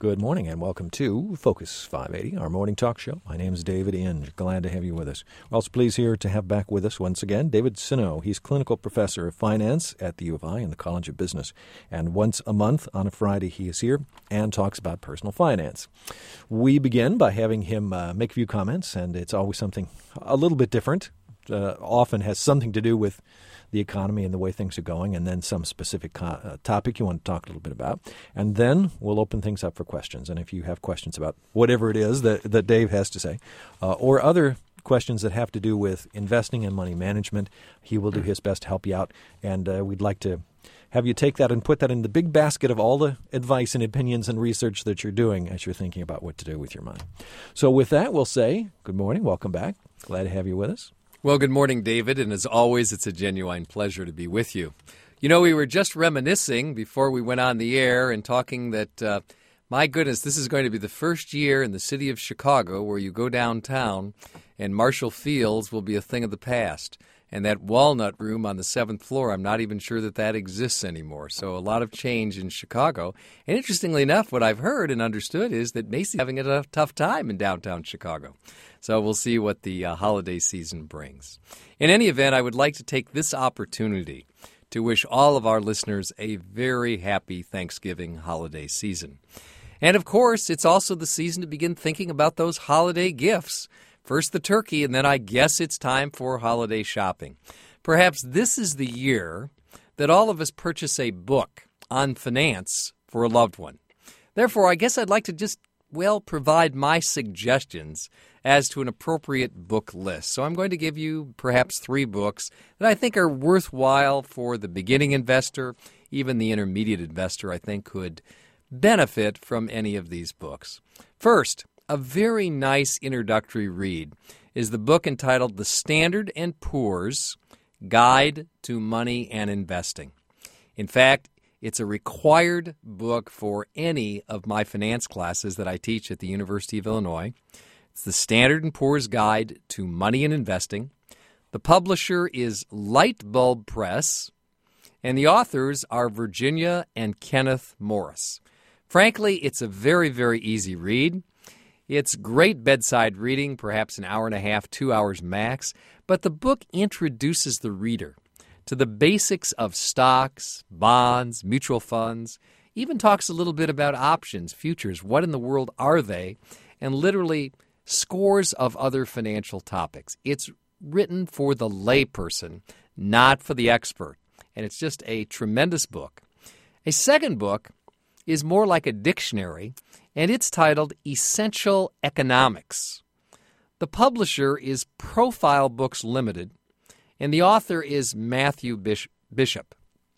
Good morning and welcome to Focus 580, our morning talk show. My name is David Inge. Glad to have you with us. We're also pleased here to have back with us once again David Sinow. He's clinical professor of finance at the U of I in the College of Business. And once a month on a Friday he is here and talks about personal finance. We begin by having him make a few comments, and it's always something a little bit different. Often has something to do with the economy and the way things are going, and then some specific topic you want to talk a little bit about. And then we'll open things up for questions. And if you have questions about whatever it is that Dave has to say, or other questions that have to do with investing and money management, he will do his best to help you out. And we'd like to have you take that and put that in the big basket of all the advice and opinions and research that you're doing as you're thinking about what to do with your money. So with that, we'll say good morning, welcome back. Glad to have you with us. Well, good morning, David, and as always, it's a genuine pleasure to be with you. You know, we were just reminiscing before we went on the air and talking that, my goodness, this is going to be the first year in the city of Chicago where you go downtown and Marshall Fields will be a thing of the past. And that Walnut Room on the 7th floor, I'm not even sure that exists anymore. So a lot of change in Chicago. And interestingly enough, what I've heard and understood is that Macy's having a tough time in downtown Chicago. So we'll see what the holiday season brings. In any event, I would like to take this opportunity to wish all of our listeners a very happy Thanksgiving holiday season. And of course, it's also the season to begin thinking about those holiday gifts. First the turkey, and then I guess it's time for holiday shopping. Perhaps this is the year that all of us purchase a book on finance for a loved one. Therefore, I guess I'd like to just, provide my suggestions as to an appropriate book list. So I'm going to give you perhaps 3 books that I think are worthwhile for the beginning investor, even the intermediate investor, I think could benefit from any of these books. First, a very nice introductory read is the book entitled The Standard & Poor's Guide to Money and Investing. In fact, it's a required book for any of my finance classes that I teach at the University of Illinois. It's The Standard & Poor's Guide to Money and Investing. The publisher is Lightbulb Press, and the authors are Virginia and Kenneth Morris. Frankly, it's a very, very easy read. It's great bedside reading, perhaps an hour and a half, 2 hours max, but the book introduces the reader to the basics of stocks, bonds, mutual funds, even talks a little bit about options, futures, what in the world are they, and literally scores of other financial topics. It's written for the layperson, not for the expert, and it's just a tremendous book. A second book is more like a dictionary, and it's titled Essential Economics. The publisher is Profile Books Limited, and the author is Matthew Bishop.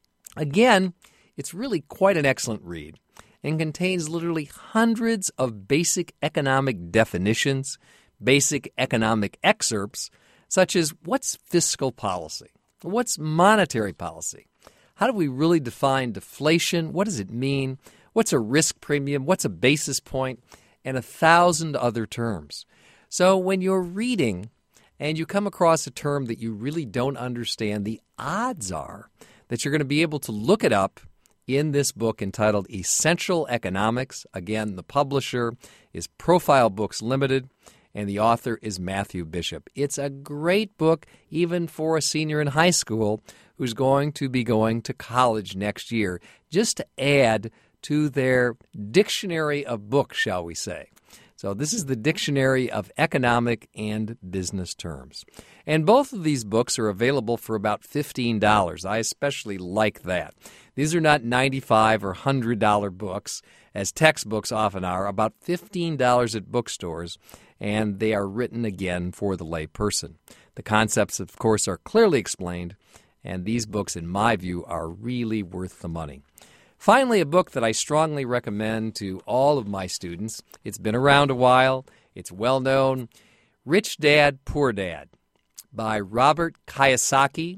Again, it's really quite an excellent read and contains literally hundreds of basic economic definitions, basic economic excerpts, such as what's fiscal policy? What's monetary policy? How do we really define deflation? What does it mean? What's a risk premium? What's a basis point? And 1,000 other terms. So when you're reading and you come across a term that you really don't understand, the odds are that you're going to be able to look it up in this book entitled Essential Economics. Again, the publisher is Profile Books Limited, and the author is Matthew Bishop. It's a great book even for a senior in high school who's going to be going to college next year, just to add to their dictionary of books, shall we say. So this is the Dictionary of Economic and Business Terms. And both of these books are available for about $15. I especially like that. These are not $95 or $100 books, as textbooks often are, about $15 at bookstores, and they are written again for the lay person. The concepts, of course, are clearly explained, and these books, in my view, are really worth the money. Finally, a book that I strongly recommend to all of my students. It's been around a while. It's well known. Rich Dad, Poor Dad by Robert Kiyosaki,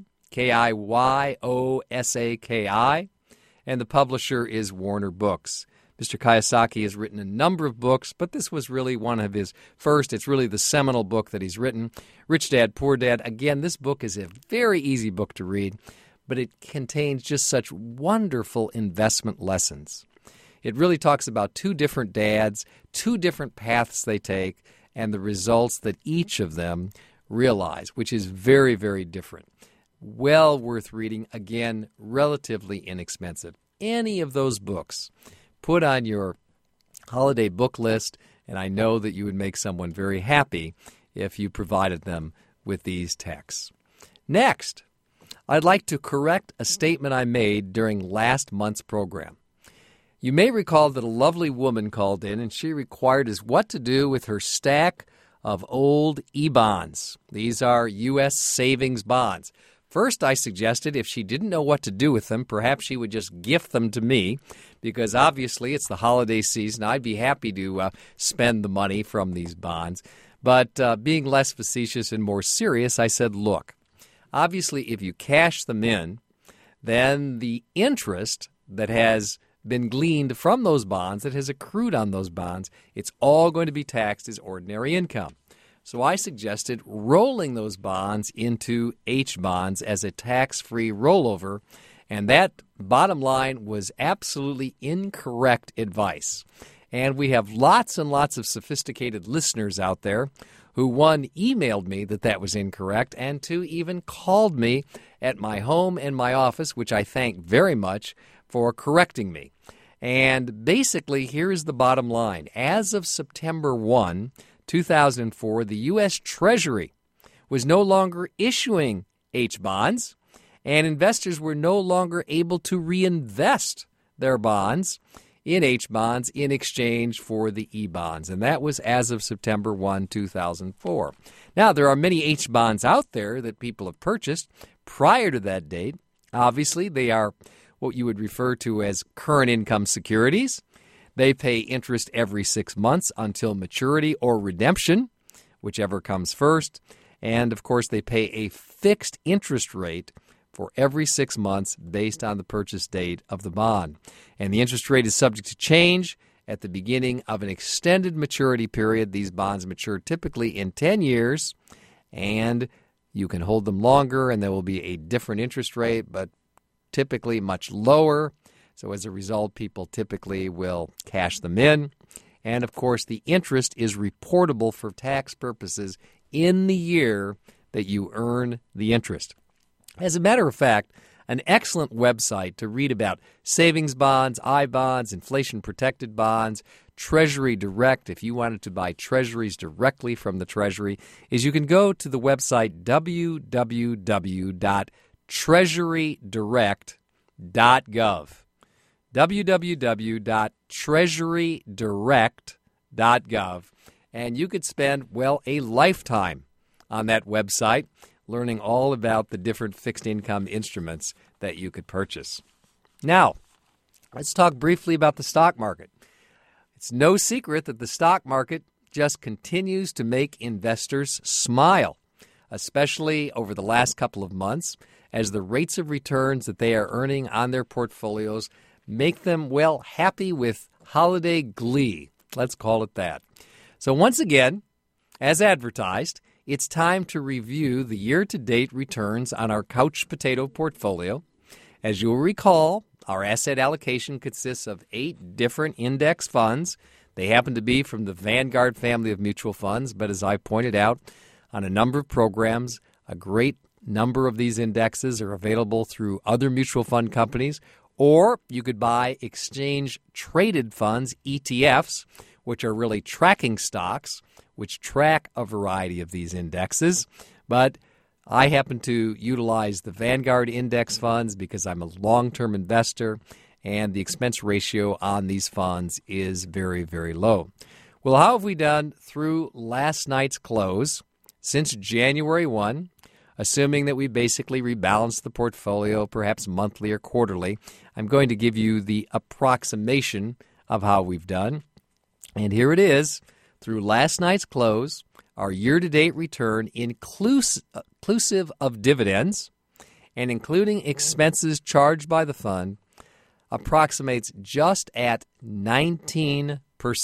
Kiyosaki, and the publisher is Warner Books. Mr. Kiyosaki has written a number of books, but this was really one of his first. It's really the seminal book that he's written, Rich Dad, Poor Dad. Again, this book is a very easy book to read, but it contains just such wonderful investment lessons. It really talks about two different dads, two different paths they take, and the results that each of them realize, which is very, very different. Well worth reading. Again, relatively inexpensive. Any of those books, put on your holiday book list, and I know that you would make someone very happy if you provided them with these texts. Next, I'd like to correct a statement I made during last month's program. You may recall that a lovely woman called in, and she required us what to do with her stack of old E-bonds. These are U.S. savings bonds. First, I suggested if she didn't know what to do with them, perhaps she would just gift them to me, because obviously it's the holiday season. I'd be happy to spend the money from these bonds. But being less facetious and more serious, I said, look, obviously if you cash them in, then the interest that has been gleaned from those bonds, that has accrued on those bonds, it's all going to be taxed as ordinary income. So I suggested rolling those bonds into H-bonds as a tax-free rollover, and that, bottom line, was absolutely incorrect advice. And we have lots and lots of sophisticated listeners out there who, one, emailed me that that was incorrect, and two, even called me at my home and my office, which I thank very much for correcting me. And basically, here is the bottom line. As of September 1, 2004, the U.S. Treasury was no longer issuing H-bonds, and investors were no longer able to reinvest their bonds in H-bonds in exchange for the E-bonds. And that was as of September 1, 2004. Now, there are many H-bonds out there that people have purchased prior to that date. Obviously, they are what you would refer to as current income securities. They pay interest every 6 months until maturity or redemption, whichever comes first. And, of course, they pay a fixed interest rate for every 6 months based on the purchase date of the bond. And the interest rate is subject to change at the beginning of an extended maturity period. These bonds mature typically in 10 years, and you can hold them longer, and there will be a different interest rate, but typically much lower. So as a result, people typically will cash them in. And, of course, the interest is reportable for tax purposes in the year that you earn the interest. As a matter of fact, an excellent website to read about savings bonds, I-bonds, inflation-protected bonds, Treasury Direct, if you wanted to buy treasuries directly from the Treasury, is you can go to the website www.treasurydirect.gov. www.treasurydirect.gov. And you could spend, well, a lifetime on that website learning all about the different fixed income instruments that you could purchase. Now, let's talk briefly about the stock market. It's no secret that the stock market just continues to make investors smile, especially over the last couple of months, as the rates of returns that they are earning on their portfolios make them, well, happy with holiday glee. Let's call it that. So once again, as advertised, it's time to review the year-to-date returns on our couch potato portfolio. As you'll recall, our asset allocation consists of 8 different index funds. They happen to be from the Vanguard family of mutual funds, but as I pointed out on a number of programs, a great number of these indexes are available through other mutual fund companies, or you could buy exchange-traded funds, ETFs, which are really tracking stocks, which track a variety of these indexes. But I happen to utilize the Vanguard index funds because I'm a long-term investor, and the expense ratio on these funds is very, very low. Well, how have we done through last night's close since January 1? Assuming that we basically rebalance the portfolio, perhaps monthly or quarterly, I'm going to give you the approximation of how we've done. And here it is. Through last night's close, our year-to-date return, inclusive of dividends and including expenses charged by the fund, approximates just at 19%.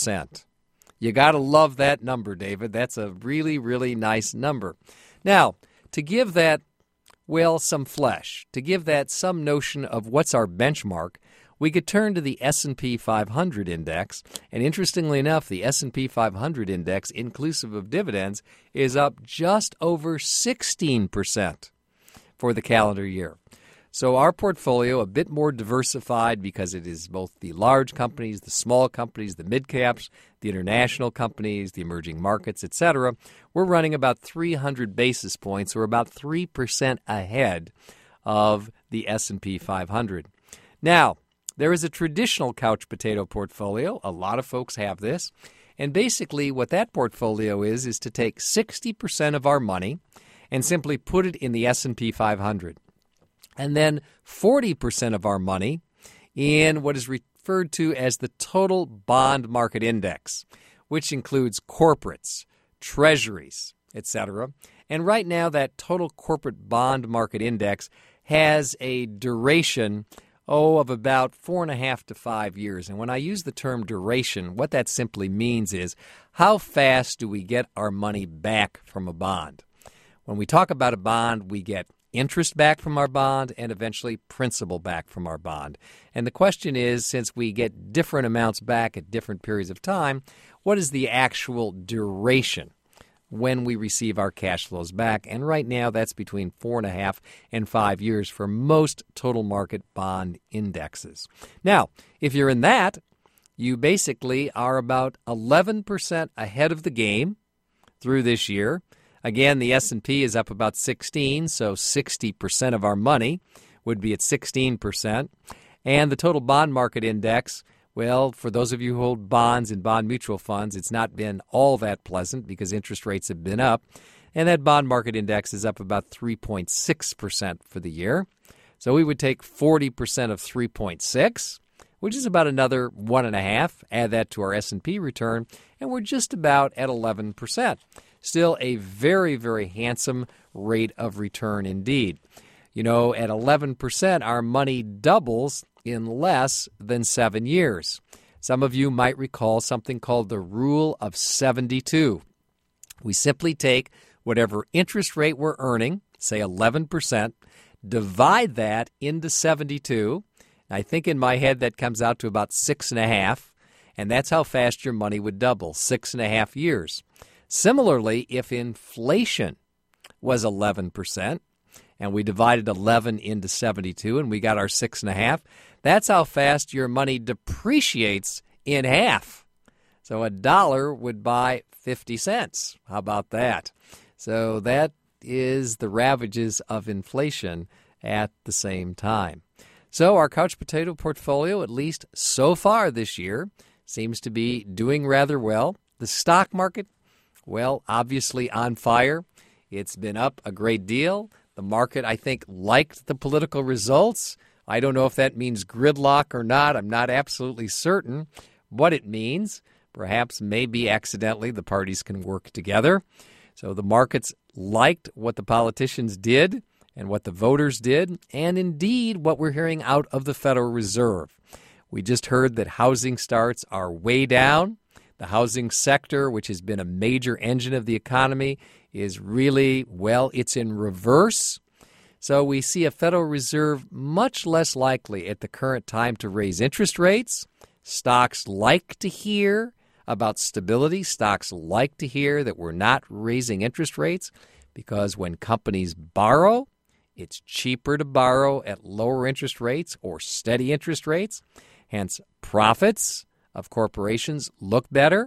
You got to love that number, David. That's a really, really nice number. Now, to give that, well, some flesh, to give that some notion of what's our benchmark, we could turn to the S&P 500 index, and interestingly enough, the S&P 500 index, inclusive of dividends, is up just over 16% for the calendar year. So our portfolio, a bit more diversified because it is both the large companies, the small companies, the mid-caps, the international companies, the emerging markets, etc. We're running about 300 basis points, or about 3% ahead of the S&P 500. Now, there is a traditional couch potato portfolio. A lot of folks have this. And basically what that portfolio is to take 60% of our money and simply put it in the S&P 500. And then 40% of our money in what is referred to as the total bond market index, which includes corporates, treasuries, etc. And right now, that total corporate bond market index has a duration of about 4.5 to 5 years. And when I use the term duration, what that simply means is how fast do we get our money back from a bond? When we talk about a bond, we get interest back from our bond and eventually principal back from our bond. And the question is, since we get different amounts back at different periods of time, what is the actual duration when we receive our cash flows back? And right now, that's between 4.5 and 5 years for most total market bond indexes. Now, if you're in that, you basically are about 11% ahead of the game through this year. Again, the S&P is up about 16, so 60% of our money would be at 16%. And the total bond market index, well, for those of you who hold bonds and bond mutual funds, it's not been all that pleasant because interest rates have been up. And that bond market index is up about 3.6% for the year. So we would take 40% of 3.6, which is about another 1.5, add that to our S&P return, and we're just about at 11%. Still a very, very handsome rate of return indeed. You know, at 11%, our money doubles in less than 7 years. Some of you might recall something called the Rule of 72. We simply take whatever interest rate we're earning, say 11%, divide that into 72. I think in my head that comes out to about 6.5, and that's how fast your money would double, 6.5 years. Similarly, if inflation was 11% and we divided 11 into 72 and we got our 6.5, that's how fast your money depreciates in half. So $1 would buy 50 cents. How about that? So that is the ravages of inflation at the same time. So our couch potato portfolio, at least so far this year, seems to be doing rather well. The stock market, well, obviously on fire. It's been up a great deal. The market, I think, liked the political results. I don't know if that means gridlock or not. I'm not absolutely certain what it means. Perhaps, maybe accidentally, the parties can work together. So the markets liked what the politicians did and what the voters did, and indeed what we're hearing out of the Federal Reserve. We just heard that housing starts are way down. The housing sector, which has been a major engine of the economy, is really, well, it's in reverse. So we see a Federal Reserve much less likely at the current time to raise interest rates. Stocks like to hear about stability. Stocks like to hear that we're not raising interest rates because when companies borrow, it's cheaper to borrow at lower interest rates or steady interest rates. Hence, profits of corporations look better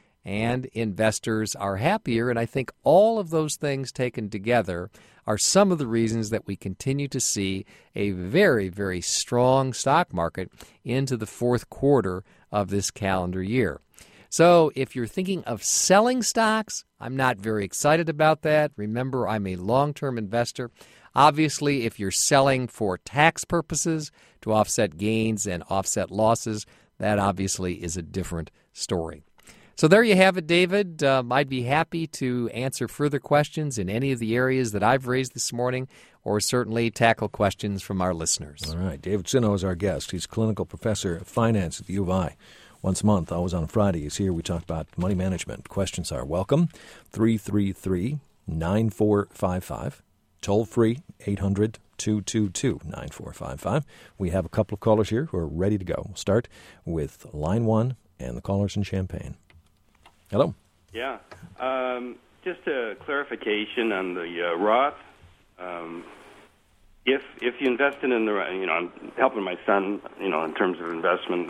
and investors are happier. And I think all of those things taken together are some of the reasons that we continue to see a very, very strong stock market into the fourth quarter of this calendar year. So if you're thinking of selling stocks, I'm not very excited about that. Remember, I'm a long-term investor. Obviously, if you're selling for tax purposes to offset gains and offset losses, that obviously is a different story. So there you have it, David. I'd be happy to answer further questions in any of the areas that I've raised this morning, or certainly tackle questions from our listeners. All right. David Sino is our guest. He's clinical professor of finance at the U of I. Once a month, always on Friday. He's here. We talk about money management. Questions are welcome. 333-9455. Toll free, 888-222-9455. We have a couple of callers here who are ready to go. We'll start with line 1 and the callers in Champaign. Hello. Yeah. Just a clarification on the Roth. If you invested in the, I'm helping my son, in terms of investment,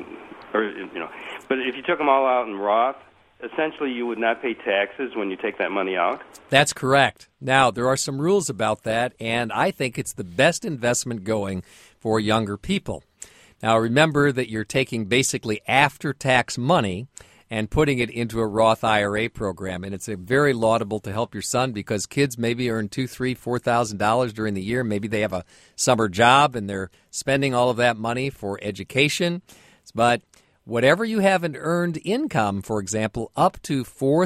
but if you took them all out in Roth, essentially you would not pay taxes when you take that money out? That's correct. Now, there are some rules about that, and I think it's the best investment going for younger people. Now, remember that you're taking basically after-tax money and putting it into a Roth IRA program. And it's very laudable to help your son because kids maybe earn $2,000, $3,000, $4,000 during the year. Maybe they have a summer job and they're spending all of that money for education. But whatever you have in earned income, for example, up to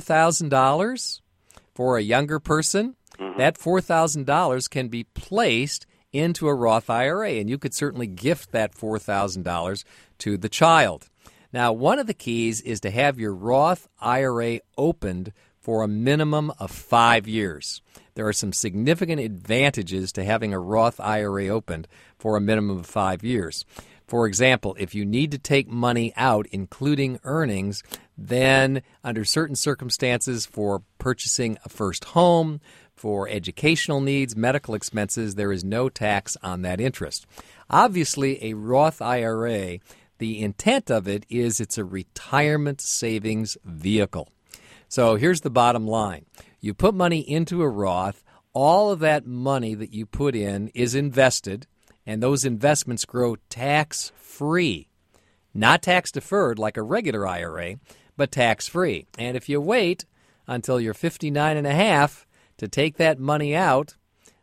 $4,000 for a younger person, that $4,000 can be placed into a Roth IRA. And you could certainly gift that $4,000 to the child. Now, one of the keys is to have your Roth IRA opened for a minimum of 5 years. There are some significant advantages to having a Roth IRA opened for a minimum of 5 years. For example, if you need to take money out, including earnings, then under certain circumstances for purchasing a first home, for educational needs, medical expenses, there is no tax on that interest. Obviously, a Roth IRA, the intent of it is it's a retirement savings vehicle. So here's the bottom line. You put money into a Roth, all of that money that you put in is invested, and those investments grow tax-free. Not tax-deferred like a regular IRA, but tax-free. And if you wait until you're 59 and a half to take that money out,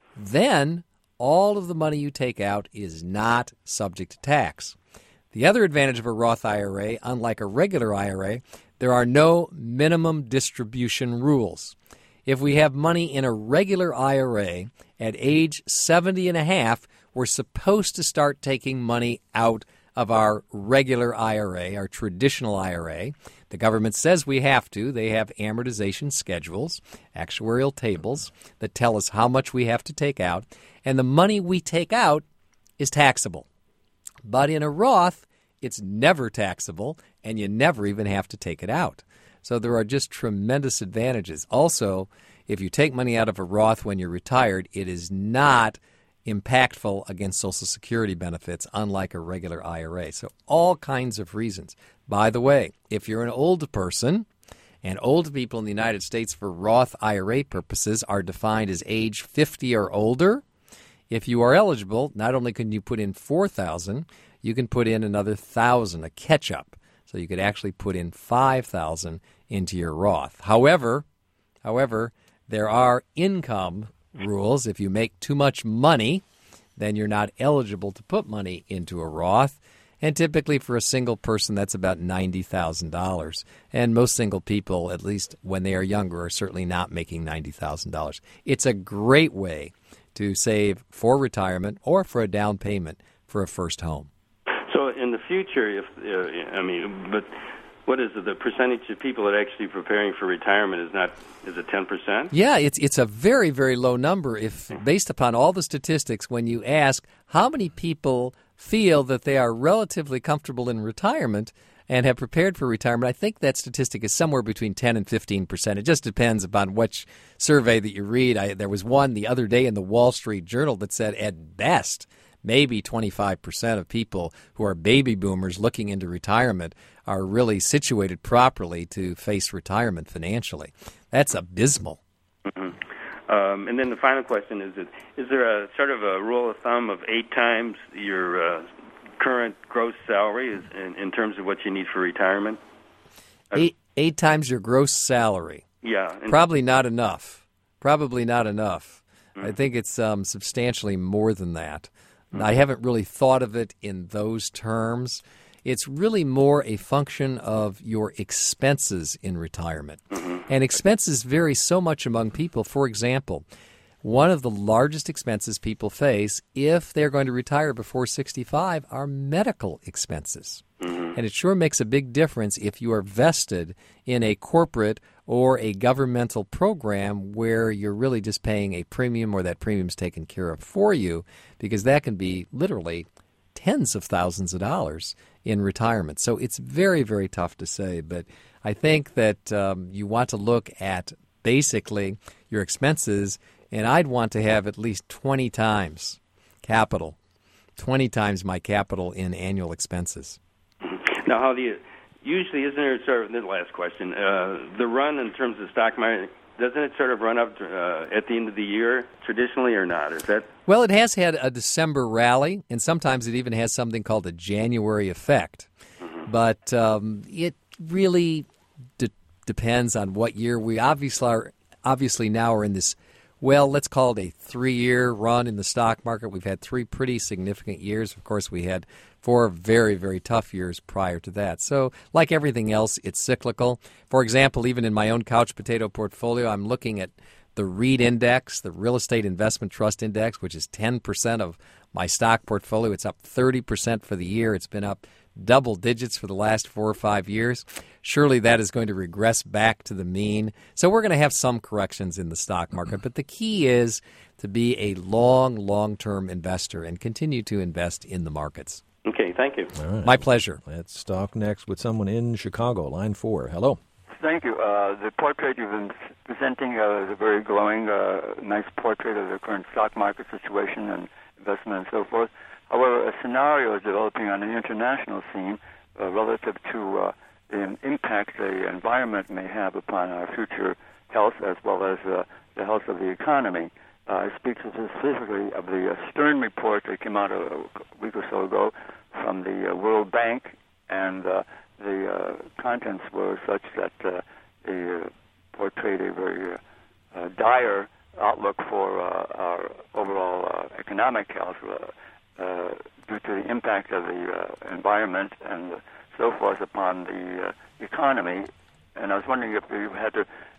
then all of the money you take out is not subject to tax. The other advantage of a Roth IRA, unlike a regular IRA, there are no minimum distribution rules. If we have money in a regular IRA at age 70 and a half, we're supposed to start taking money out of our regular IRA, our traditional IRA. The government says we have to. They have amortization schedules, actuarial tables that tell us how much we have to take out, and the money we take out is taxable. But in a Roth, it's never taxable, and you never even have to take it out. So there are just tremendous advantages. Also, if you take money out of a Roth when you're retired, it is not impactful against Social Security benefits, unlike a regular IRA. So all kinds of reasons. By the way, if you're an old person, and old people in the United States for Roth IRA purposes are defined as age 50 or older, if you are eligible, not only can you put in $4,000, you can put in another $1,000, a catch-up. So you could actually put in $5,000 into your Roth. However, there are income rules. If you make too much money, then you're not eligible to put money into a Roth. And typically for a single person, that's about $90,000. And most single people, at least when they are younger, are certainly not making $90,000. It's a great way to save for retirement or for a down payment for a first home. So in the future, but what is it? The percentage of people that are actually preparing for retirement is it 10%? Yeah, it's a very, very low number. If based upon all the statistics, when you ask how many people feel that they are relatively comfortable in retirement and have prepared for retirement, I think that statistic is somewhere between 10 and 15%. It just depends upon which survey that you read. There was one the other day in the Wall Street Journal that said at best maybe 25% of people who are baby boomers looking into retirement are really situated properly to face retirement financially. That's abysmal. Mm-hmm. And then the final question is there a sort of a rule of thumb of 8 times your current gross salary in terms of what you need for retirement? Eight times your gross salary. Yeah. Probably not enough. Mm-hmm. I think it's substantially more than that. Mm-hmm. I haven't really thought of it in those terms. It's really more a function of your expenses in retirement. Mm-hmm. And expenses vary so much among people. For example, one of the largest expenses people face if they're going to retire before 65 are medical expenses. Mm-hmm. And it sure makes a big difference if you are vested in a corporate or a governmental program where you're really just paying a premium or that premium's taken care of for you, because that can be literally tens of thousands of dollars in retirement. So it's very, very tough to say. But I think that you want to look at basically your expenses, and I'd want to have at least 20 times capital, 20 times my capital in annual expenses. Now, how do you usually, isn't there sort of, the last question, the run in terms of stock market, doesn't it sort of run up at the end of the year traditionally or not? Is that? Well, it has had a December rally, and sometimes it even has something called a January effect. Mm-hmm. But it really depends on what year. We obviously now are in this, well, let's call it a 3-year run in the stock market. We've had 3 pretty significant years. Of course, we had 4 very, very tough years prior to that. So like everything else, it's cyclical. For example, even in my own couch potato portfolio, I'm looking at the REIT index, the Real Estate Investment Trust Index, which is 10% of my stock portfolio. It's up 30% for the year. It's been up double digits for the last 4 or 5 years. Surely that is going to regress back to the mean. So we're going to have some corrections in the stock market. But the key is to be a long-term investor and continue to invest in the markets. Okay, thank you. All right. My pleasure. Let's talk next with someone in Chicago, line 4. Hello. Thank you. The portrait you've been presenting is a very glowing, nice portrait of the current stock market situation and investment and so forth. However, a scenario is developing on an international scene relative to the impact the environment may have upon our future health as well as the health of the economy. I speak specifically of the Stern report that came out a week or so ago from the World Bank, and the contents were such that they portrayed a very dire outlook for our overall economic health due to the impact of the environment and so forth upon the economy. And I was wondering if you had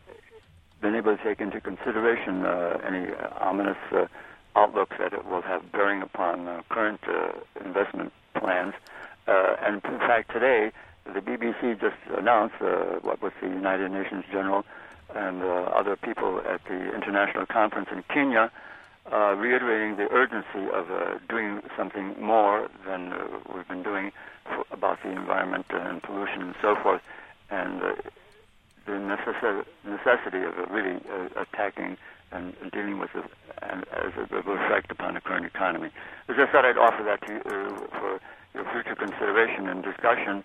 been able to take into consideration any ominous outlooks that it will have bearing upon current investment plans. And in fact, today, the BBC just announced what was the United Nations General and other people at the international conference in Kenya, reiterating the urgency of doing something more than we've been doing about the environment and pollution and so forth, and the necessity of really attacking and dealing with it and as it will effect upon the current economy. I just thought I'd offer that to you for your future consideration and discussion,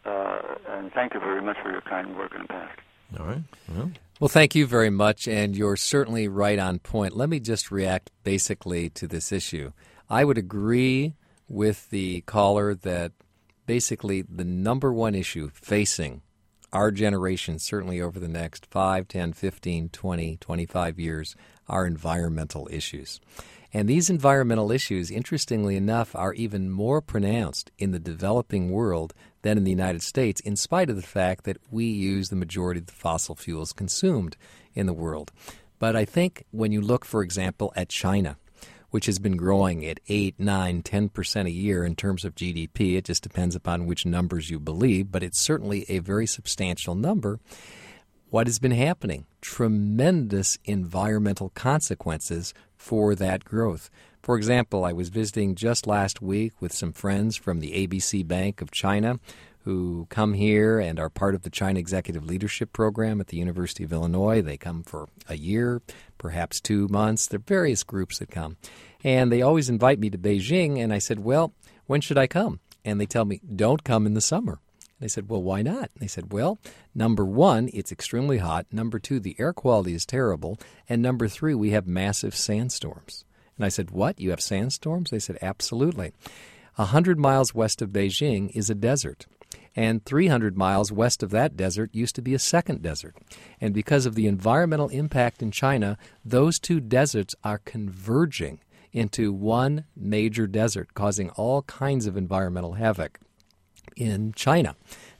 and thank you very much for your kind work in the past. All right. Well, thank you very much, and you're certainly right on point. Let me just react basically to this issue. I would agree with the caller that basically the number one issue facing our generation, certainly over the next 5, 10, 15, 20, 25 years, are environmental issues. And these environmental issues, interestingly enough, are even more pronounced in the developing world than in the United States, in spite of the fact that we use the majority of the fossil fuels consumed in the world. But I think when you look, for example, at China, which has been growing at 8, 9, 10% a year in terms of GDP, it just depends upon which numbers you believe, but it's certainly a very substantial number. What has been happening? Tremendous environmental consequences for that growth. For example, I was visiting just last week with some friends from the ABC Bank of China who come here and are part of the China Executive Leadership Program at the University of Illinois. They come for a year, perhaps 2 months. There are various groups that come. And they always invite me to Beijing, and I said, well, when should I come? And they tell me, don't come in the summer. And I said, well, why not? And they said, well, number 1, it's extremely hot. Number 2, the air quality is terrible. And number 3, we have massive sandstorms. And I said, what? You have sandstorms? They said, absolutely. 100 miles west of Beijing is a desert. And 300 miles west of that desert used to be a second desert. And because of the environmental impact in China, those 2 deserts are converging into one major desert, causing all kinds of environmental havoc in China.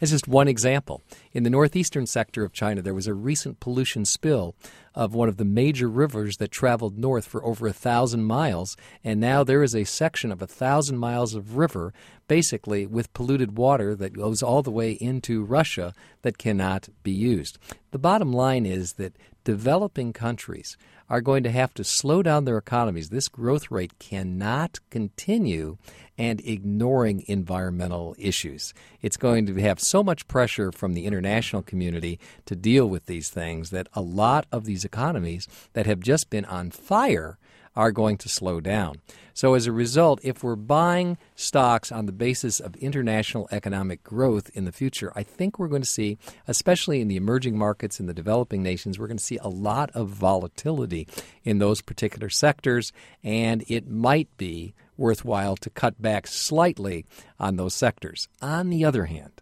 That's just one example. In the northeastern sector of China, there was a recent pollution spill of one of the major rivers that traveled north for over 1,000 miles, and now there is a section of 1,000 miles of river basically with polluted water that goes all the way into Russia that cannot be used. The bottom line is that developing countries are going to have to slow down their economies. This growth rate cannot continue and ignoring environmental issues. It's going to have so much pressure from the international community to deal with these things that a lot of these economies that have just been on fire are going to slow down. So as a result, if we're buying stocks on the basis of international economic growth in the future, I think we're going to see, especially in the emerging markets in the developing nations, we're going to see a lot of volatility in those particular sectors, and it might be worthwhile to cut back slightly on those sectors. On the other hand,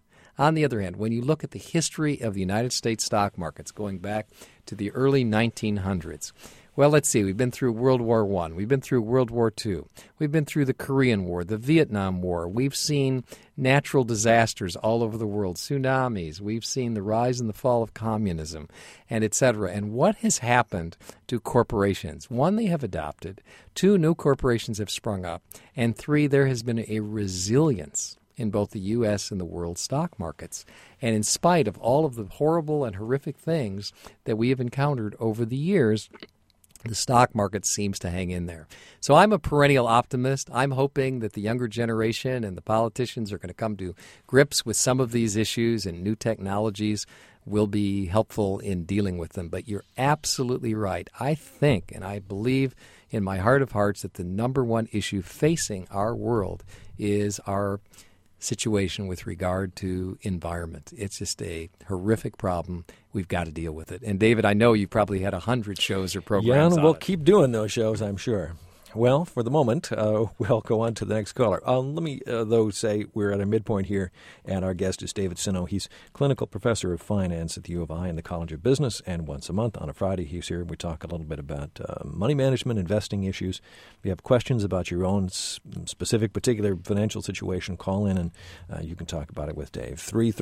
when you look at the history of the United States stock markets going back to the early 1900s, well, let's see. We've been through World War I. We've been through World War II. We've been through the Korean War, the Vietnam War. We've seen natural disasters all over the world, tsunamis. We've seen the rise and the fall of communism, and et cetera. And what has happened to corporations? One, they have adopted. Two, new corporations have sprung up. And three, there has been a resilience in both the U.S. and the world stock markets. And in spite of all of the horrible and horrific things that we have encountered over the years, the stock market seems to hang in there. So I'm a perennial optimist. I'm hoping that the younger generation and the politicians are going to come to grips with some of these issues, and new technologies will be helpful in dealing with them. But you're absolutely right. I think and I believe in my heart of hearts that the number one issue facing our world is our situation with regard to environment. It's just a horrific problem. We've got to deal with it. And David, I know you probably had 100 shows or programs. Yeah, we'll keep doing those shows, I'm sure. Well, for the moment, we'll go on to the next caller. Let me, though, say we're at a midpoint here, and our guest is David Sinow. He's clinical professor of finance at the U of I in the College of Business, and once a month on a Friday he's here. We talk a little bit about money management, investing issues. If you have questions about your own specific, particular financial situation, call in, and you can talk about it with Dave.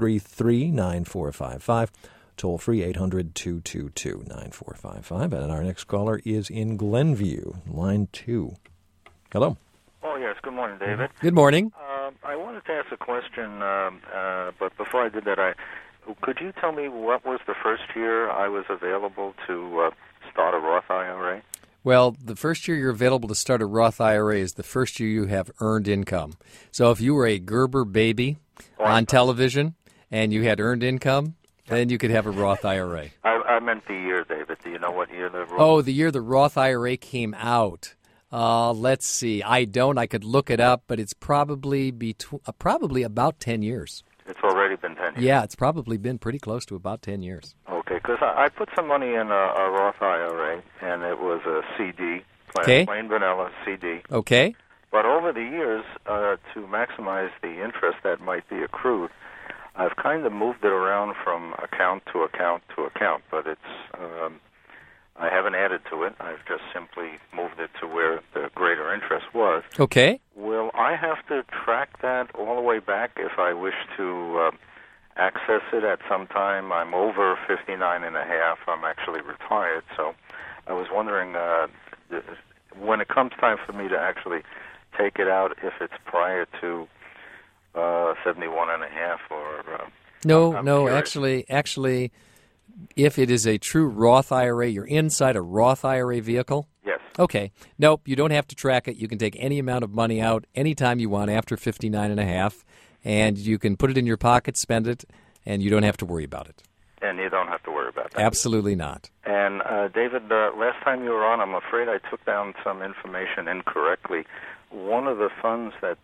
333-9455. Toll free 800-222-9455. And our next caller is in Glenview, line 2. Hello. Oh, yes. Good morning, David. Good morning. I wanted to ask a question, but before I did that, could you tell me what was the first year I was available to start a Roth IRA? Well, the first year you're available to start a Roth IRA is the first year you have earned income. So if you were a Gerber baby on television and you had earned income, then you could have a Roth IRA. I meant the year, David. Do you know what year the Roth? Oh, the year the Roth IRA came out. Let's see. I don't. I could look it up, but it's probably probably about 10 years. It's already been 10 years? Yeah, it's probably been pretty close to about 10 years. Okay, because I put some money in a Roth IRA, and it was a CD, plain vanilla CD. Okay. But over the years, to maximize the interest that might be accrued, I've kind of moved it around from account to account to account, but it's I haven't added to it. I've just simply moved it to where the greater interest was. Okay. Will I have to track that all the way back if I wish to access it at some time? I'm over 59 and a half. I'm actually retired, so I was wondering when it comes time for me to actually take it out, if it's prior to 71 and a half, or no. Actually, if it is a true Roth IRA, you're inside a Roth IRA vehicle. Yes. Okay. Nope. You don't have to track it. You can take any amount of money out anytime you want after 59 and a half, and you can put it in your pocket, spend it, and you don't have to worry about it. And you don't have to worry about that. Absolutely not. And David, last time you were on, I'm afraid I took down some information incorrectly. One of the funds that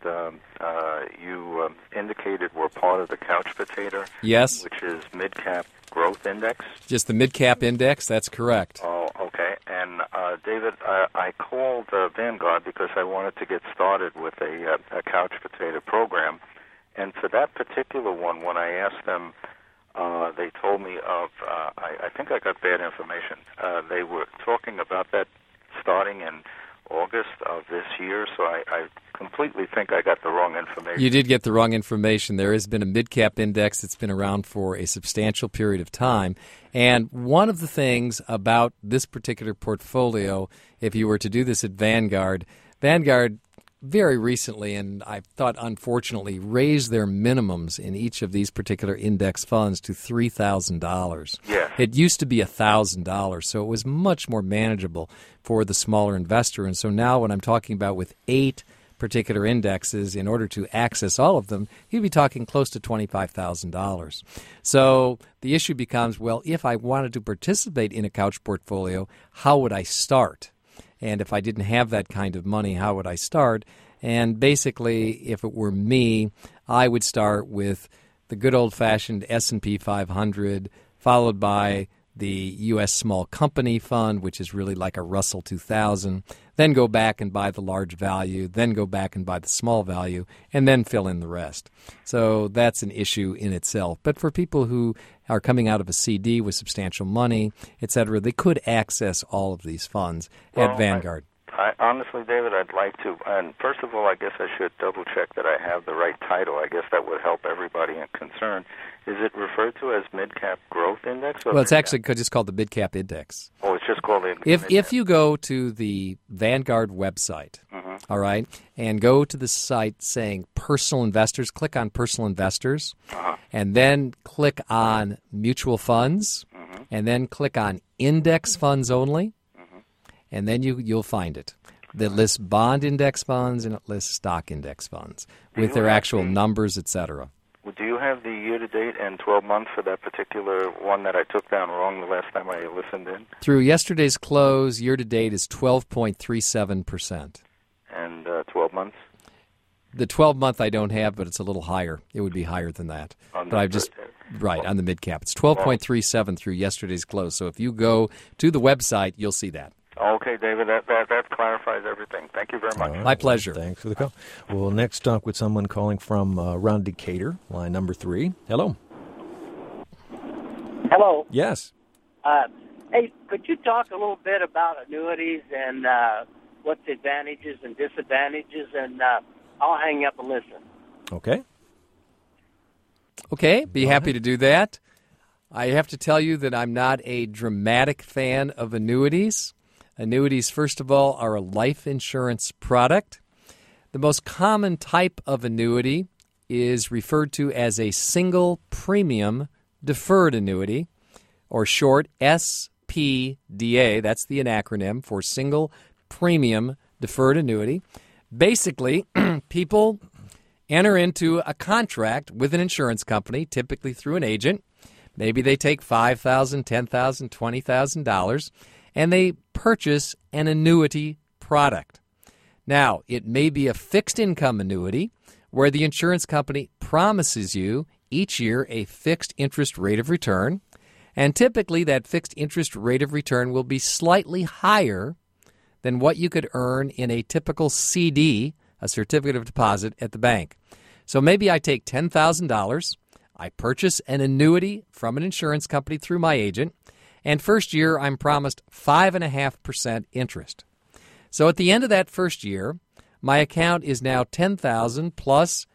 you indicated were part of the couch potato, yes, which is Mid-Cap Growth Index. Just the Mid-Cap Index, that's correct. Oh, okay. And David, I called Vanguard because I wanted to get started with a couch potato program. And for that particular one, when I asked them, they told me of, I think I got bad information. They were talking about that starting in August of this year, so I completely think I got the wrong information. You did get the wrong information. There has been a mid-cap index that's been around for a substantial period of time. And one of the things about this particular portfolio, if you were to do this at Vanguard very recently, and I thought unfortunately, raised their minimums in each of these particular index funds to $3,000. Yes. It used to be $1,000, so it was much more manageable for the smaller investor. And so now when I'm talking about with 8 particular indexes, in order to access all of them, you'd be talking close to $25,000. So the issue becomes, well, if I wanted to participate in a couch portfolio, how would I start? And if I didn't have that kind of money, how would I start? And basically, if it were me, I would start with the good old-fashioned S&P 500, followed by the U.S. Small Company Fund, which is really like a Russell 2000, then go back and buy the large value, then go back and buy the small value, and then fill in the rest. So that's an issue in itself. But for people who are coming out of a CD with substantial money, et cetera, they could access all of these funds at Vanguard. I honestly, David, I'd like to. And first of all, I guess I should double-check that I have the right title. I guess that would help everybody concerned. Is it referred to as Mid-Cap Growth Index? Well, it's actually just called the Mid-Cap Index. Oh, it's just called the If you go to the Vanguard website, all right, and go to the site saying Personal Investors, click on Personal Investors, and then click on Mutual Funds, and then click on Index Funds Only, and then you'll find it. It lists bond index funds and it lists stock index funds with their actual numbers, et cetera. Do you have the year-to-date and 12 months for that particular one that I took down wrong the last time I listened in? Through yesterday's close, year-to-date is 12.37%. And 12 months? The 12-month I don't have, but it's a little higher. It would be higher than that. But I've just on the mid-cap. It's 12.37 through yesterday's close. So if you go to the website, you'll see that. Okay, David, that clarifies everything. Thank you very much. Right. My pleasure. Thanks for the call. We'll next talk with someone calling from around Decatur, line number 3. Hello. Hello. Yes. Hey, could you talk a little bit about annuities and what's the advantages and disadvantages? And I'll hang up and listen. Okay. Okay, be happy to do that. I have to tell you that I'm not a dramatic fan of annuities. Annuities, first of all, are a life insurance product. The most common type of annuity is referred to as a single premium deferred annuity, or short SPDA. That's the acronym for single premium deferred annuity. Basically, people enter into a contract with an insurance company, typically through an agent. Maybe they take $5,000, $10,000, $20,000, and they purchase an annuity product. Now, it may be a fixed income annuity where the insurance company promises you each year a fixed interest rate of return, and typically that fixed interest rate of return will be slightly higher than what you could earn in a typical CD, a certificate of deposit at the bank. So maybe I take $10,000, I purchase an annuity from an insurance company through my agent, and first year I'm promised 5.5% interest. So at the end of that first year, my account is now $10,000 plus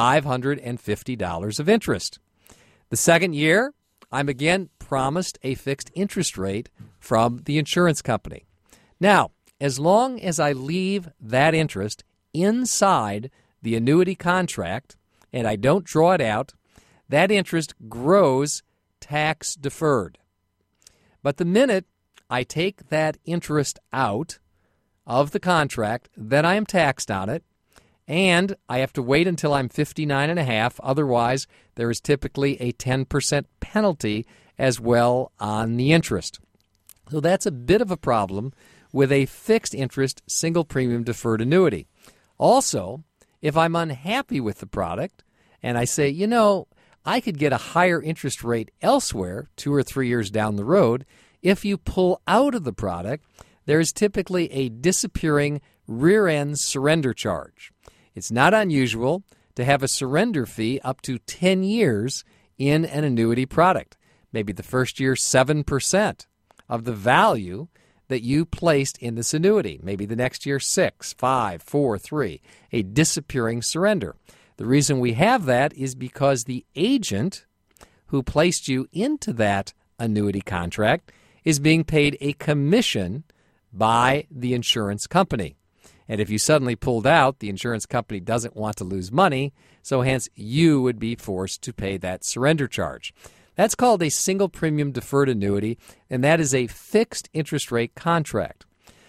$550 of interest. The second year, I'm again promised a fixed interest rate from the insurance company. Now, as long as I leave that interest inside the annuity contract and I don't draw it out, that interest grows tax deferred. But the minute I take that interest out of the contract, then I am taxed on it, and I have to wait until I'm 59 and a half. Otherwise, there is typically a 10% penalty as well on the interest. So that's a bit of a problem with a fixed interest single premium deferred annuity. Also, if I'm unhappy with the product and I say, I could get a higher interest rate elsewhere 2 or 3 years down the road, if you pull out of the product, there is typically a disappearing rear-end surrender charge. It's not unusual to have a surrender fee up to 10 years in an annuity product. Maybe the first year 7% of the value that you placed in this annuity. Maybe the next year 6, 5, 4, 3, a disappearing surrender. The reason we have that is because the agent who placed you into that annuity contract is being paid a commission by the insurance company. And if you suddenly pulled out, the insurance company doesn't want to lose money, so hence you would be forced to pay that surrender charge. That's called a single premium deferred annuity, and that is a fixed interest rate contract.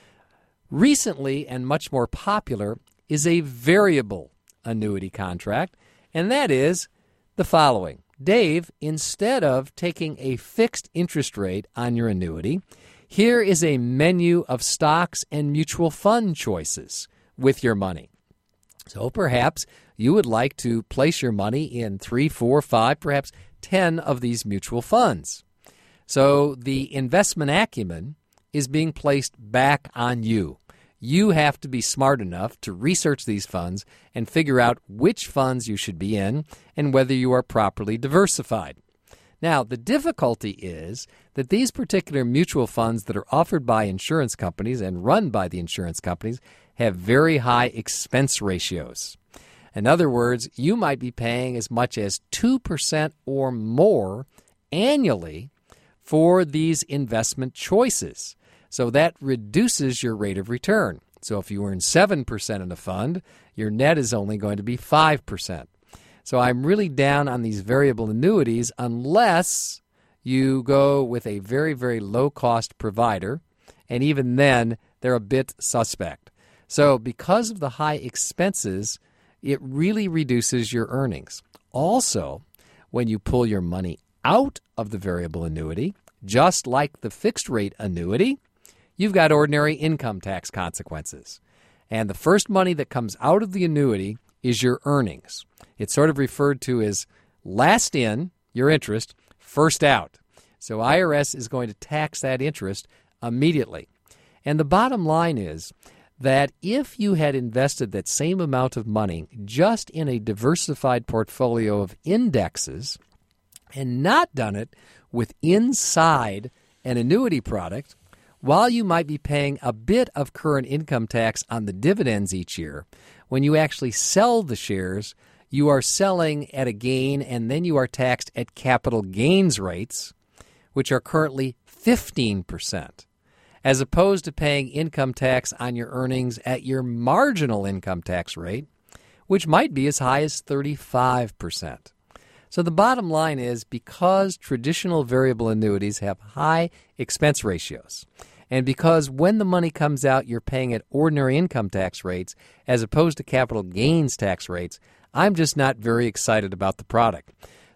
Recently, and much more popular, is a variable annuity contract, and that is the following. Dave, instead of taking a fixed interest rate on your annuity, here is a menu of stocks and mutual fund choices with your money. So perhaps you would like to place your money in 3, 4, 5, perhaps 10 of these mutual funds. So the investment acumen is being placed back on you. You have to be smart enough to research these funds and figure out which funds you should be in and whether you are properly diversified. Now, the difficulty is that these particular mutual funds that are offered by insurance companies and run by the insurance companies have very high expense ratios. In other words, you might be paying as much as 2% or more annually for these investment choices. So that reduces your rate of return. So if you earn 7% in a fund, your net is only going to be 5%. So I'm really down on these variable annuities unless you go with a very, very low-cost provider, and even then, they're a bit suspect. So because of the high expenses, it really reduces your earnings. Also, when you pull your money out of the variable annuity, just like the fixed-rate annuity, you've got ordinary income tax consequences. And the first money that comes out of the annuity is your earnings. It's sort of referred to as last in, your interest, first out. So IRS is going to tax that interest immediately. And the bottom line is that if you had invested that same amount of money just in a diversified portfolio of indexes and not done it with inside an annuity product, while you might be paying a bit of current income tax on the dividends each year, when you actually sell the shares, you are selling at a gain and then you are taxed at capital gains rates, which are currently 15%, as opposed to paying income tax on your earnings at your marginal income tax rate, which might be as high as 35%. So the bottom line is because traditional variable annuities have high expense ratios, and because when the money comes out, you're paying at ordinary income tax rates as opposed to capital gains tax rates, I'm just not very excited about the product.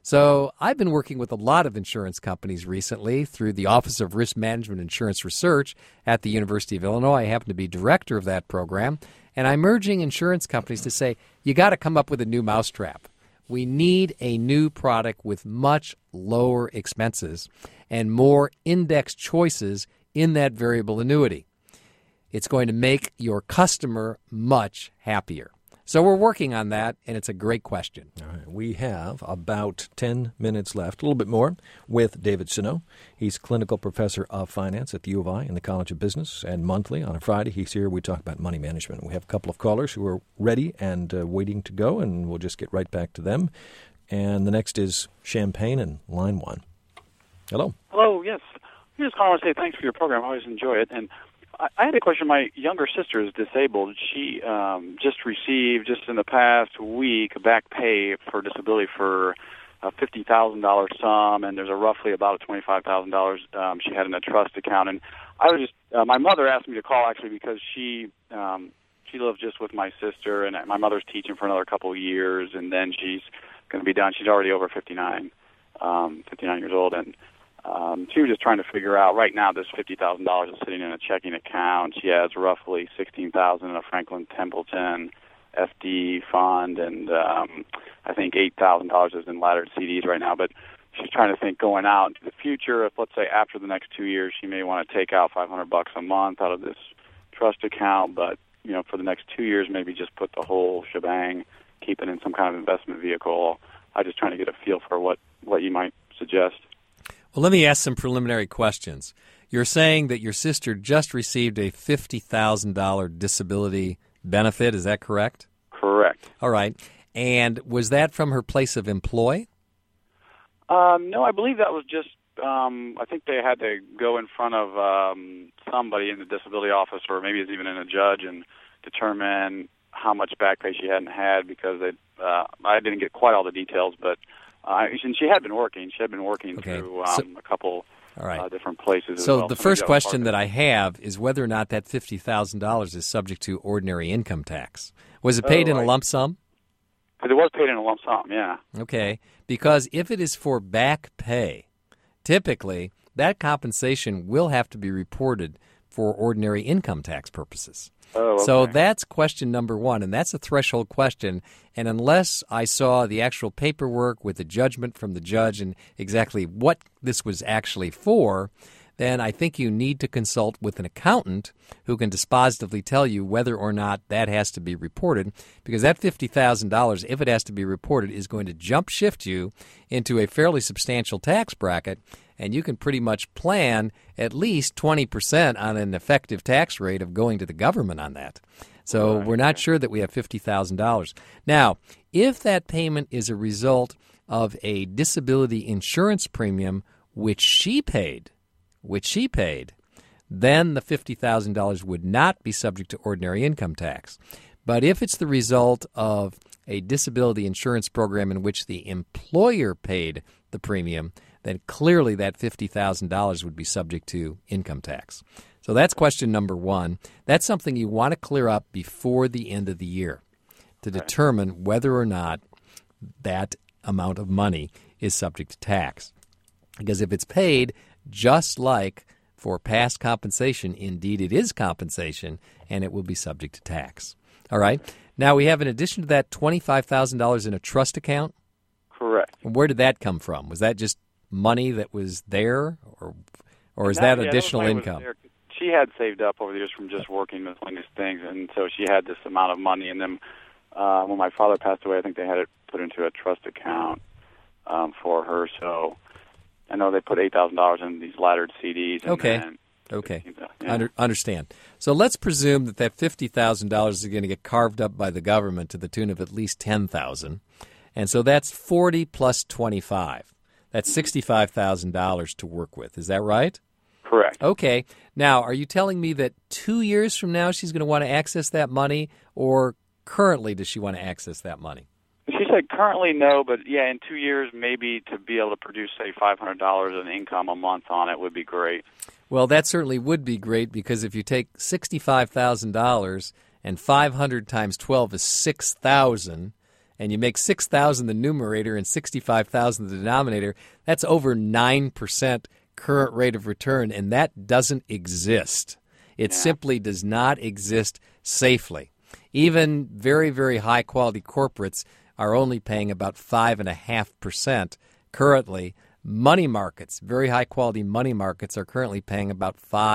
So I've been working with a lot of insurance companies recently through the Office of Risk Management Insurance Research at the University of Illinois. I happen to be director of that program, and I'm urging insurance companies to say, you got to come up with a new mousetrap. We need a new product with much lower expenses and more index choices in that variable annuity. It's going to make your customer much happier. So we're working on that, and it's a great question. All right. We have about 10 minutes left, a little bit more, with David Sinow. He's clinical professor of finance at the U of I in the College of Business, and monthly on a Friday he's here. We talk about money management. We have a couple of callers who are ready and waiting to go, and we'll just get right back to them. And the next is Champaign and line 1. Hello. Hello, yes. I just want to say thanks for your program. I always enjoy it. And I had a question. My younger sister is disabled. She just received, just in the past week, back pay for disability for a $50,000 sum, and there's roughly about $25,000 she had in a trust account. And I was just, my mother asked me to call actually because she lives just with my sister, and my mother's teaching for another couple of years, and then she's going to be done. She's already over 59 years old, and she was just trying to figure out, right now this $50,000 is sitting in a checking account. She has roughly $16,000 in a Franklin Templeton FD fund, and I think $8,000 is in laddered CDs right now. But she's trying to think going out into the future, if let's say after the next 2 years, she may want to take out $500 a month out of this trust account, but for the next 2 years, maybe just put the whole shebang, keep it in some kind of investment vehicle. I'm just trying to get a feel for what you might suggest. Well, let me ask some preliminary questions. You're saying that your sister just received a $50,000 disability benefit. Is that correct? Correct. All right. And was that from her place of employ? No, I believe that was just, I think they had to go in front of somebody in the disability office, or maybe it's even in a judge, and determine how much back pay she hadn't had, because I didn't get quite all the details, but and she had been working. She had been working through a couple different places. So as well. the first question that I have is whether or not that $50,000 is subject to ordinary income tax. Was it paid in a lump sum? Because it was paid in a lump sum, yeah. Okay, because if it is for back pay, typically that compensation will have to be reported for ordinary income tax purposes. Oh, okay. So that's question number one, and that's a threshold question. And unless I saw the actual paperwork with the judgment from the judge and exactly what this was actually for, then I think you need to consult with an accountant who can dispositively tell you whether or not that has to be reported, because that $50,000, if it has to be reported, is going to jump shift you into a fairly substantial tax bracket, and you can pretty much plan at least 20% on an effective tax rate of going to the government on that. So we're not sure that we have $50,000. Now, if that payment is a result of a disability insurance premium which she paid, then the $50,000 would not be subject to ordinary income tax. But if it's the result of a disability insurance program in which the employer paid the premium, then clearly that $50,000 would be subject to income tax. So that's question number one. That's something you want to clear up before the end of the year to determine whether or not that amount of money is subject to tax. Because if it's paid just like for past compensation, indeed it is compensation, and it will be subject to tax. All right? Now we have, in addition to that, $25,000 in a trust account? Correct. Where did that come from? Was that just money that was there, or is that additional income? She had saved up over the years from just working miscellaneous things, and so she had this amount of money. And then when my father passed away, I think they had it put into a trust account for her. So I know they put $8,000 in these laddered CDs. And Okay. Understand. So let's presume that $50,000 is going to get carved up by the government to the tune of at least $10,000, and so that's 40 plus 25. That's $65,000 to work with. Is that right? Correct. Okay. Now, are you telling me that 2 years from now she's going to want to access that money, or currently does she want to access that money? She said currently no, but yeah, in 2 years maybe to be able to produce, say, $500 in income a month on it would be great. Well, that certainly would be great, because if you take $65,000 and 500 times 12 is 6,000, and you make 6,000 the numerator and 65,000 the denominator, that's over 9% current rate of return, and that doesn't exist. It simply does not exist safely. Even very, very high-quality corporates are only paying about 5.5% currently. Money markets, very high-quality money markets, are currently paying about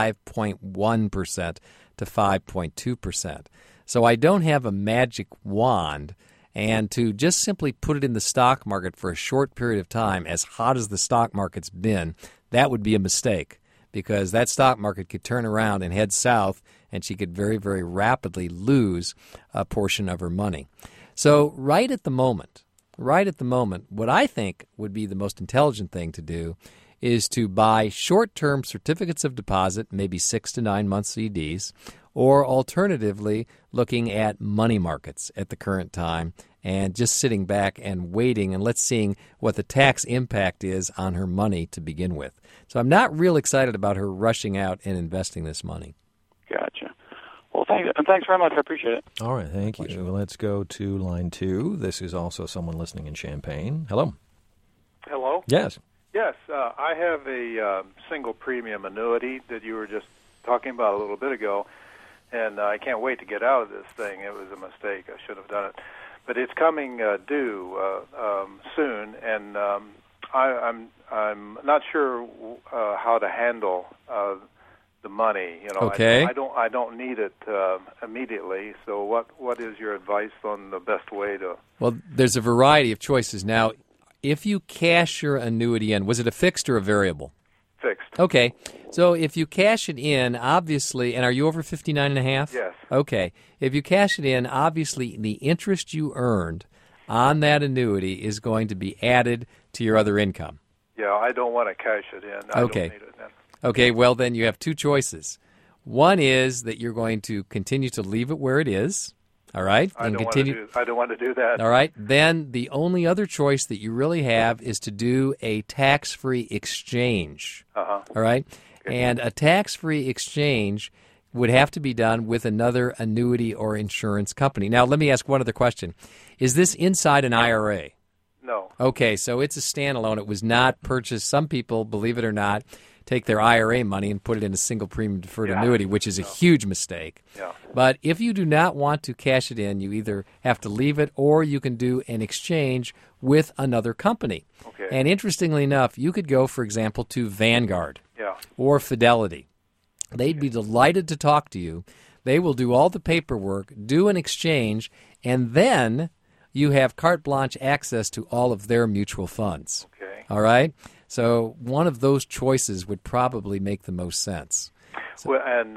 5.1% to 5.2%. So I don't have a magic wand, and to just simply put it in the stock market for a short period of time, as hot as the stock market's been, that would be a mistake, because that stock market could turn around and head south, and she could very, very rapidly lose a portion of her money. So right at the moment, what I think would be the most intelligent thing to do is to buy short-term certificates of deposit, maybe 6 to 9 month CDs, or alternatively looking at money markets at the current time and just sitting back and waiting and let's see what the tax impact is on her money to begin with. So I'm not real excited about her rushing out and investing this money. Gotcha. Well, thanks very much. I appreciate it. All right, thank you. Let's go to line 2. This is also someone listening in Champaign. Hello. Hello? Yes. Yes, I have a single premium annuity that you were just talking about a little bit ago, and I can't wait to get out of this thing. It was a mistake. I should have done it. But it's coming due soon, and I'm not sure how to handle the money. You know, okay. I don't need it immediately. So what is your advice on the best way to? Well, there's a variety of choices now. If you cash your annuity in, was it a fixed or a variable? fixed. Okay. So if you cash it in, obviously, and are you over 59 and a half? Yes. Okay. If you cash it in, obviously the interest you earned on that annuity is going to be added to your other income. Yeah, I don't want to cash it in. I Okay. don't need it then. Okay, well, then you have two choices. One is that you're going to continue to leave it where it is, all right? I don't want to do that. All right. Then the only other choice that you really have is to do a tax-free exchange. Uh-huh. All right? Okay. And a tax-free exchange would have to be done with another annuity or insurance company. Now, let me ask one other question. Is this inside an IRA? No. Okay, so it's a standalone. It was not purchased. Some people, believe it or not, take their IRA money and put it in a single premium deferred annuity, which is a huge mistake. Yeah. But if you do not want to cash it in, you either have to leave it or you can do an exchange with another company. Okay. And interestingly enough, you could go, for example, to Vanguard Yeah. or Fidelity. They'd be delighted to talk to you. They will do all the paperwork, do an exchange, and then you have carte blanche access to all of their mutual funds. Okay. All right? So one of those choices would probably make the most sense. Well, and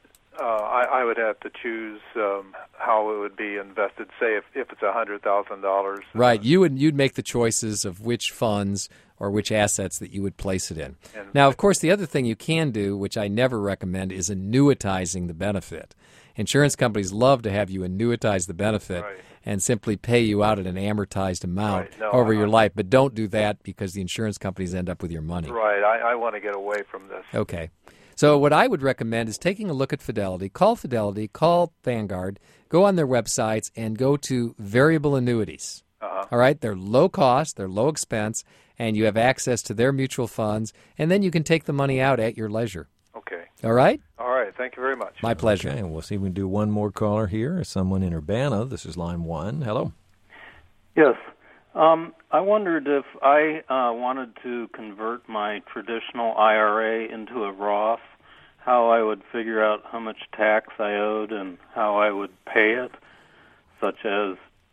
I would have to choose how it would be invested. Say if it's $100,000. Right. You'd make the choices of which funds or which assets that you would place it in. And Now, of course, the other thing you can do, which I never recommend, is annuitizing the benefit. Insurance companies love to have you annuitize the benefit Right. and simply pay you out at an amortized amount Right. No, over your life. But don't do that because the insurance companies end up with your money. Right. I want to get away from this. Okay. So what I would recommend is taking a look at Fidelity, call Vanguard, go on their websites, and go to variable annuities. Uh-huh. All right? They're low cost, they're low expense, and you have access to their mutual funds, and then you can take the money out at your leisure. Okay. All right? All right. Thank you very much. My pleasure. Okay, we'll see if we can do one more caller here. Someone in Urbana. This is line 1. Hello. Yes. I wondered if I wanted to convert my traditional IRA into a Roth, how I would figure out how much tax I owed and how I would pay it, such as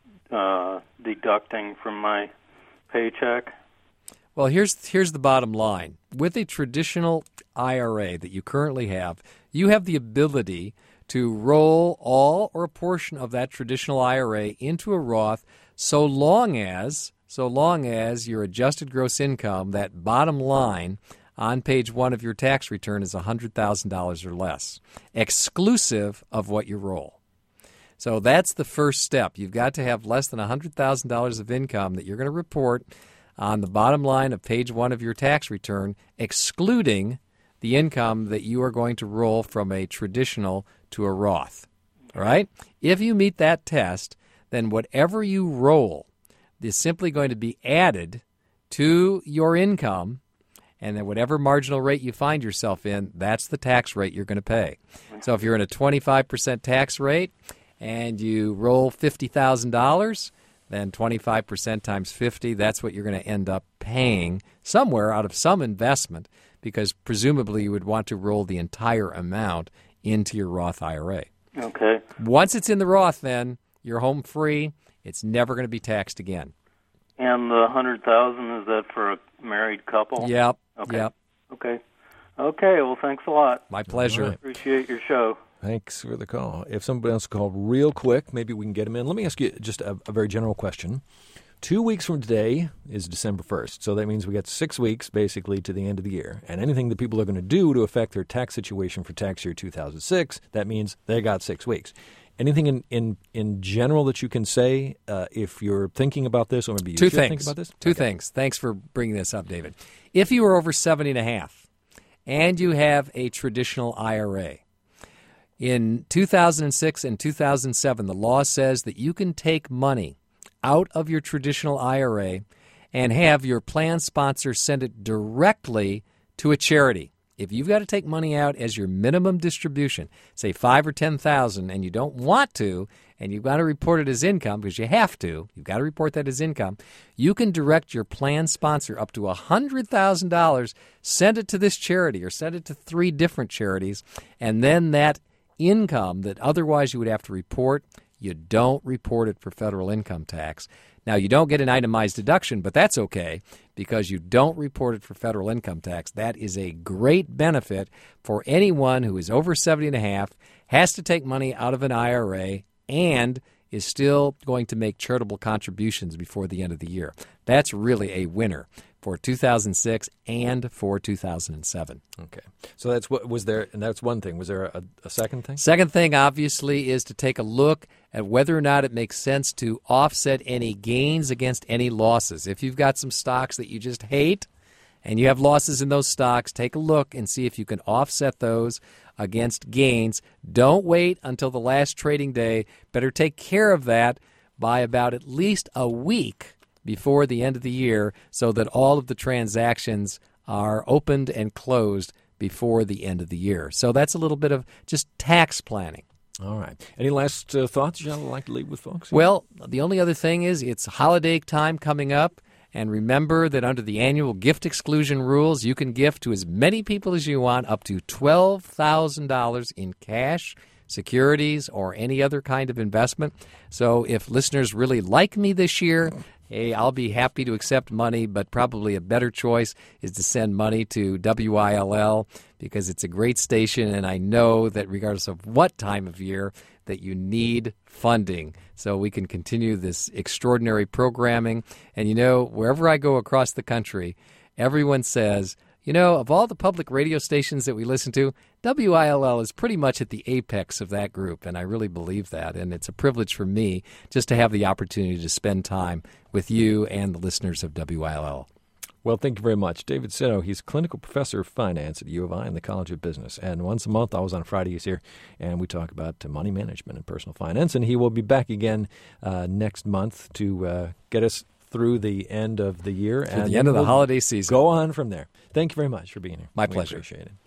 deducting from my paycheck. Well, here's the bottom line. With a traditional IRA that you currently have, you have the ability to roll all or a portion of that traditional IRA into a Roth so long as your adjusted gross income, that bottom line on page 1 of your tax return, is $100,000 or less, exclusive of what you roll. So that's the first step. You've got to have less than $100,000 of income that you're going to report on the bottom line of page 1 of your tax return, excluding the income that you are going to roll from a traditional to a Roth. All right? If you meet that test, then whatever you roll is simply going to be added to your income, and then whatever marginal rate you find yourself in, that's the tax rate you're going to pay. So if you're in a 25% tax rate and you roll $50,000, then 25% times 50, that's what you're going to end up paying somewhere out of some investment, because presumably you would want to roll the entire amount into your Roth IRA. Okay. Once it's in the Roth, then you're home free. It's never going to be taxed again. And the $100,000, is that for a married couple? Yep. Okay. Yep. Okay. Okay. Well, thanks a lot. My pleasure. All right. Appreciate your show. Thanks for the call. If somebody else called real quick, maybe we can get them in. Let me ask you just a very general question. 2 weeks from today is December 1st, so that means we got 6 weeks basically to the end of the year. And anything that people are going to do to affect their tax situation for tax year 2006, that means they got 6 weeks. Anything in general that you can say if you're thinking about this, or maybe you should think about this? Two things. Thanks for bringing this up, David. If you are over 70 and a half and you have a traditional IRA, in 2006 and 2007, the law says that you can take money out of your traditional IRA and have your plan sponsor send it directly to a charity. If you've got to take money out as your minimum distribution, say $5,000 or $10,000, and you don't want to, and you've got to report it as income because you have to, you've got to report that as income, you can direct your plan sponsor up to $100,000, send it to this charity or send it to 3 different charities, and then that income that otherwise you would have to report, you don't report it for federal income tax. Now, you don't get an itemized deduction, but that's okay because you don't report it for federal income tax. That is a great benefit for anyone who is over 70 and a half, has to take money out of an IRA, and is still going to make charitable contributions before the end of the year. That's really a winner for 2006 and for 2007. Okay. So that's what was there, and that's one thing. Was there a second thing? Second thing, obviously, is to take a look at whether or not it makes sense to offset any gains against any losses. If you've got some stocks that you just hate and you have losses in those stocks, take a look and see if you can offset those against gains. Don't wait until the last trading day. Better take care of that by about at least a week before the end of the year so that all of the transactions are opened and closed before the end of the year. So that's a little bit of just tax planning. All right. Any last thoughts you'd like to leave with folks? Well, the only other thing is it's holiday time coming up. And remember that under the annual gift exclusion rules, you can gift to as many people as you want, up to $12,000 in cash, securities, or any other kind of investment. So if listeners really like me this year, hey, I'll be happy to accept money, but probably a better choice is to send money to WILL because it's a great station, and I know that regardless of what time of year, that you need funding so we can continue this extraordinary programming. And, wherever I go across the country, everyone says, of all the public radio stations that we listen to, WILL is pretty much at the apex of that group, and I really believe that. And it's a privilege for me just to have the opportunity to spend time with you and the listeners of WILL. Well, thank you very much. David Sino, he's clinical professor of finance at U of I in the College of Business. And once a month, always on Friday, he's here, and we talk about money management and personal finance. And he will be back again next month to get us through the end of the year. Through the end of the holiday season. Go on from there. Thank you very much for being here. My pleasure. Appreciate it.